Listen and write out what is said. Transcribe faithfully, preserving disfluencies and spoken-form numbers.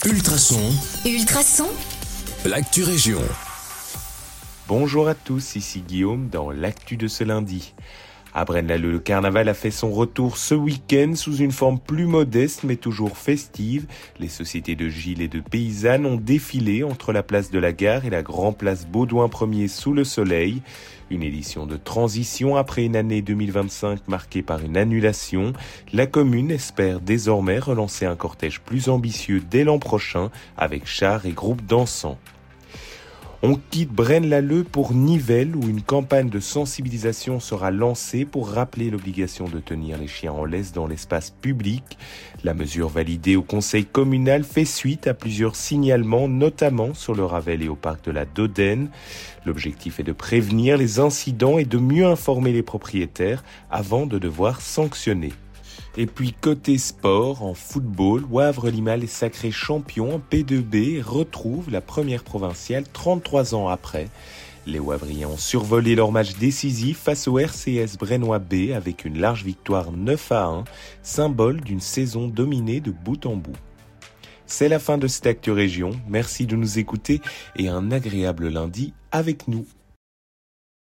Ultrason, Ultrason, l'actu région. Bonjour à tous, ici Guillaume dans l'actu de ce lundi. À Braine-l'Alleud, le carnaval a fait son retour ce week-end sous une forme plus modeste mais toujours festive. Les sociétés de Gilles et de paysannes ont défilé entre la place de la Gare et la Grand Place Baudouin Ier sous le soleil. Une édition de transition après une année deux mille vingt-cinq marquée par une annulation. La commune espère désormais relancer un cortège plus ambitieux dès l'an prochain avec chars et groupes dansants. On quitte Braine-l'Alleud pour Nivelles où une campagne de sensibilisation sera lancée pour rappeler l'obligation de tenir les chiens en laisse dans l'espace public. La mesure validée au conseil communal fait suite à plusieurs signalements, notamment sur le Ravel et au parc de la Dodène. L'objectif est de prévenir les incidents et de mieux informer les propriétaires avant de devoir sanctionner. Et puis côté sport, en football, Wavre-Limal est sacré champion en P deux B et retrouve la première provinciale trente-trois ans après. Les Wavriens ont survolé leur match décisif face au R C S Brennois B avec une large victoire neuf à un, symbole d'une saison dominée de bout en bout. C'est la fin de cette Actu Région, merci de nous écouter et un agréable lundi avec nous.